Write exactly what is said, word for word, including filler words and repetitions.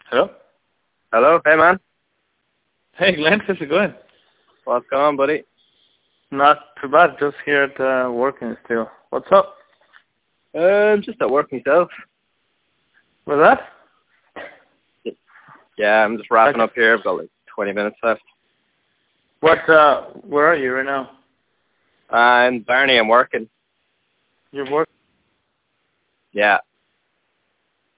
Hello? Hello, hey man. Hey Glenn, how's it going? What's going on, buddy? Not too bad, just here at uh, working still. What's up? Um, just at work myself. What's that? Yeah, I'm just wrapping Okay. up here. I've got like twenty minutes left. What, uh, where are you right now? Uh, in Barney, I'm working. You're working? Yeah.